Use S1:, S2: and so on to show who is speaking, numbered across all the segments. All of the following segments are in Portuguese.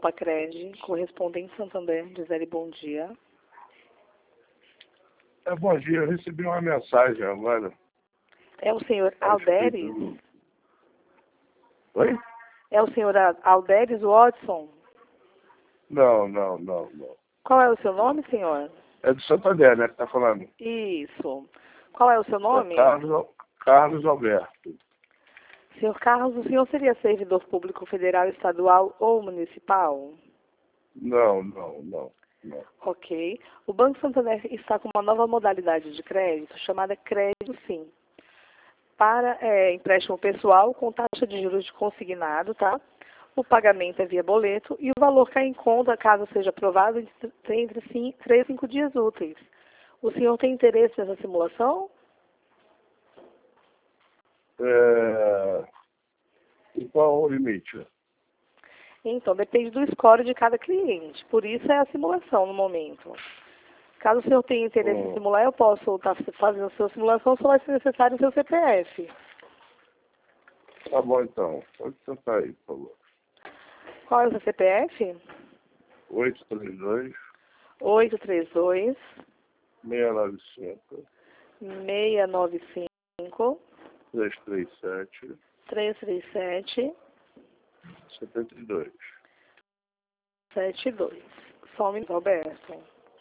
S1: Copacred, correspondente Santander, Gisele, bom dia.
S2: Bom dia, eu recebi uma mensagem agora.
S1: É o senhor Alderes?
S2: Oi?
S1: É o senhor Alderes Watson?
S2: Não.
S1: Qual é o seu nome, senhor?
S2: É do Santander, né, que tá falando?
S1: Isso. Qual é o seu nome?
S2: Carlos Alberto.
S1: Senhor Carlos, o senhor seria servidor público federal, estadual ou municipal?
S2: Não.
S1: Ok. O Banco Santander está com uma nova modalidade de crédito chamada Crédito Sim. Para empréstimo pessoal com taxa de juros de consignado, tá? O pagamento é via boleto e o valor cai em conta caso seja aprovado entre 3 e 5 dias úteis. O senhor tem interesse nessa simulação?
S2: E qual o limite?
S1: Então, depende do score de cada cliente. Por isso é a simulação no momento. Caso o senhor tenha interesse em simular, eu posso estar fazendo a sua simulação, só vai ser necessário o seu CPF.
S2: Tá bom, então. Pode sentar aí, por favor.
S1: Qual é o seu CPF?
S2: 832
S1: 832
S2: 695
S1: 695
S2: 337
S1: 337
S2: 72.
S1: 72. Só um minuto, Roberto.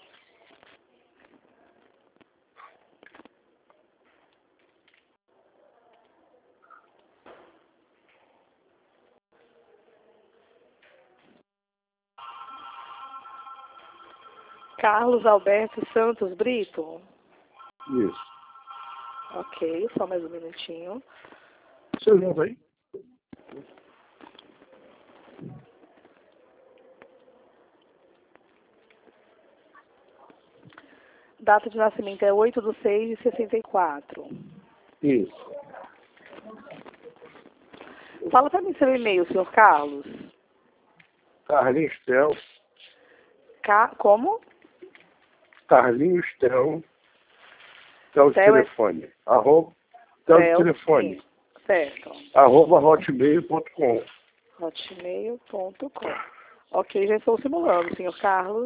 S1: Carlos Alberto Santos Brito?
S2: Isso.
S1: Ok, só mais um minutinho.
S2: Você junto aí?
S1: Data de nascimento é 8/6/64.
S2: Isso.
S1: Fala para mim seu e-mail, senhor Carlos.
S2: Carlinhos Tel.
S1: Como?
S2: Carlinhos Tel. Tel de telefone. Tel de telefone.
S1: Sim. Certo.
S2: @hotmail.com.
S1: hotmail.com. Ok, já estou simulando, senhor Carlos.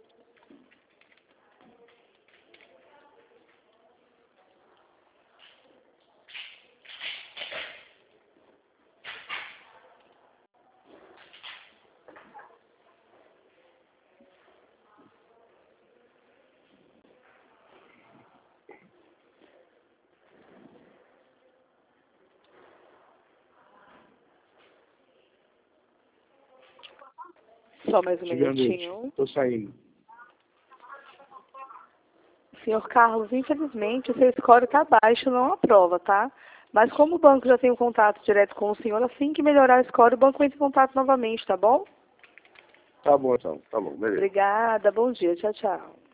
S1: Só mais um minutinho.
S2: Estou saindo.
S1: Senhor Carlos, infelizmente o seu score está baixo, não aprova, tá? Mas como o banco já tem um contato direto com o senhor, assim que melhorar o score, o banco entra em contato novamente, tá bom?
S2: Tá bom, então. Tá bom, beleza.
S1: Obrigada, bom dia, tchau, tchau.